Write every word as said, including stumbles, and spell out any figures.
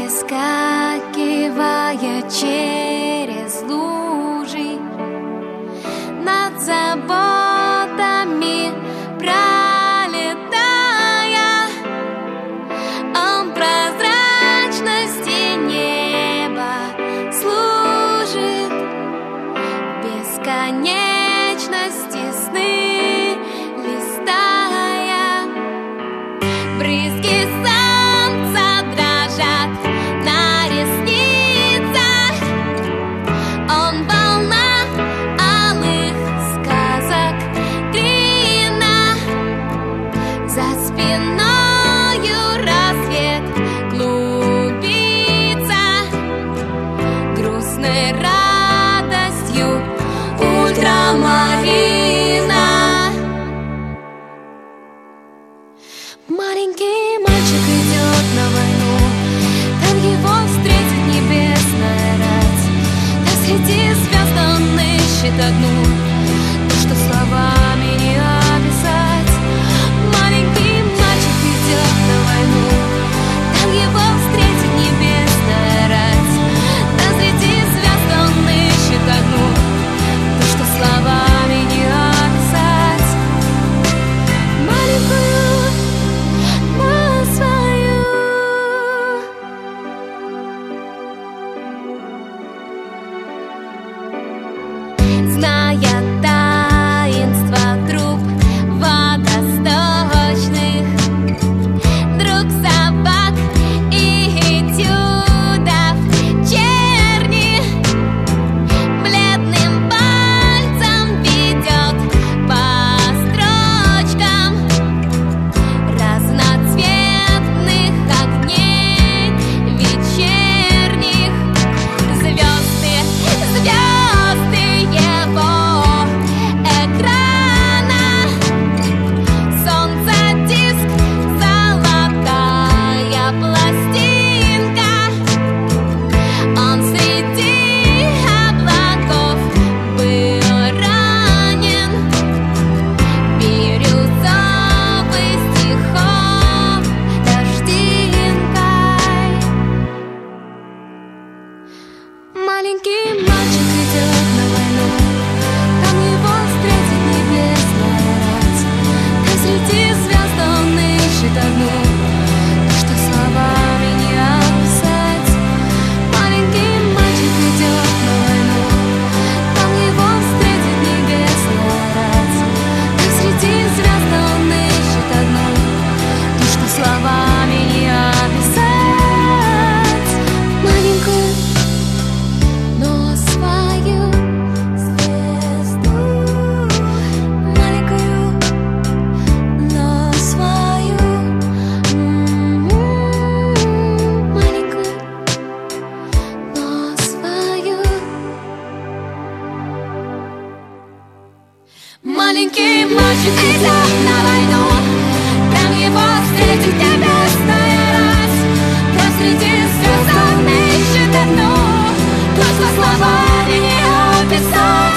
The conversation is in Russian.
Перескакивая через лужи, над заботами пролетая, он прозрачности неба служит, бесконечности сны листая. Брызги солнца дрожат на ресницах, он волна алых сказок клина, за спиною рассвет клубится, грустной радостью ультрамарина. Маленький мальчик идет на войну, там его встретит небесная рать. Там среди звезд он ищет одну, то, что словами не описать. Маленький мальчик идет на войну, там его встретит небесная рать. Там среди звезд он ищет одну, то, что словами не описать. Маленькую зная таинство труб водосточных, друг собак и этюдов черни, бледным пальцем ведет по строчкам разноцветных огней вечерних. Звезды, звезды его экрана, солнце диск, золотая пластинка, он среди облаков был ранен бирюзовый стихов дождинкой. Маленький мальчик идет на войну, там его встретит небесная рать. Там среди звезд он ищет одну, то, что словами не описать. Маленький мальчик идет на войну, там его встретит небесная рать. Там среди звезд он ищет одну, то, что словами не описать. Маленькую, но свою звезду, маленькую, но свою, маленькую, но свою. Маленький мальчик идет на войну, там его встретит небесная рать. Там среди звезд он ищет одну, то, что словами не описать.